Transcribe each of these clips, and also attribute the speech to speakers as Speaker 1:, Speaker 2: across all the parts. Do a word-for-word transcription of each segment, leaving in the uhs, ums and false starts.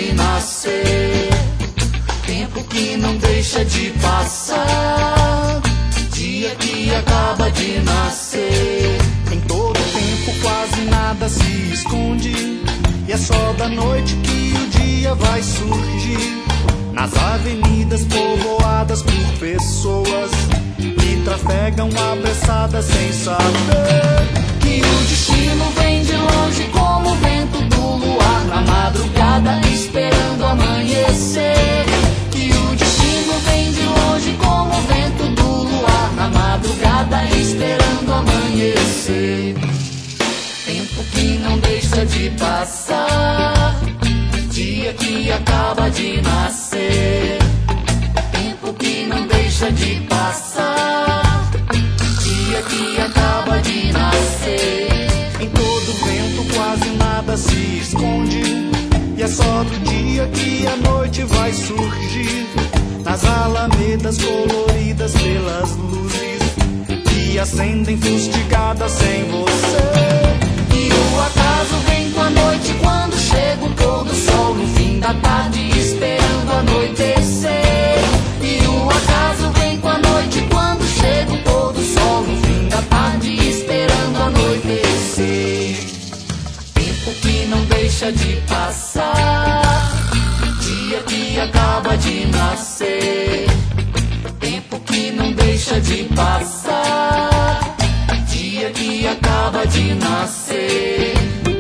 Speaker 1: de nascer, tempo que não deixa de passar, dia que acaba de nascer.
Speaker 2: Em todo tempo quase nada se esconde, e é só da noite que o dia vai surgir. Nas avenidas povoadas por pessoas que trafegam apressadas sem saber
Speaker 1: que o destino vem de longe como o vento do luar, na madrugada esperando amanhecer. Que o destino vem de longe como o vento do luar, na madrugada esperando amanhecer. Tempo que não deixa de passar, dia que acaba de nascer. Tempo que não deixa de passar, dia que acaba de nascer.
Speaker 2: Em todo vento quase nada se esconde, e é só do dia que a noite vai surgir. Nas alamedas coloridas pelas luzes que acendem fustigadas sem você.
Speaker 1: E o acaso vem com a noite quando chega o pôr do sol no fim da tarde esperando anoitecer. E o acaso vem com a noite quando chega o pôr do sol no fim da tarde esperando anoitecer. Tempo que não deixa de passar, dia que acaba de nascer. Tempo que não deixa de passar, dia que acaba de nascer.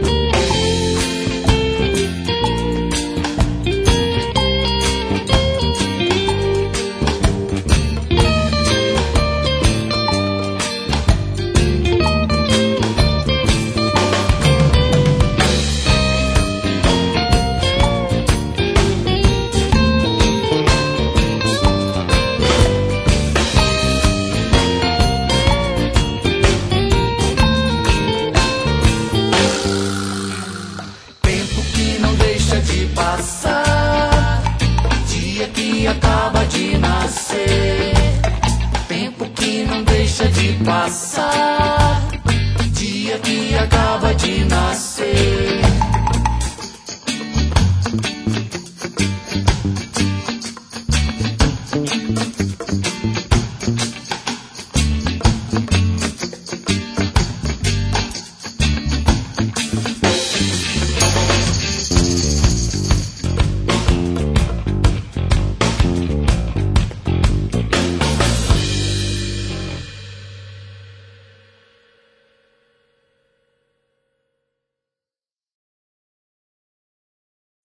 Speaker 1: Dia que acaba de nascer, tempo que não deixa de passar, dia que acaba de nascer.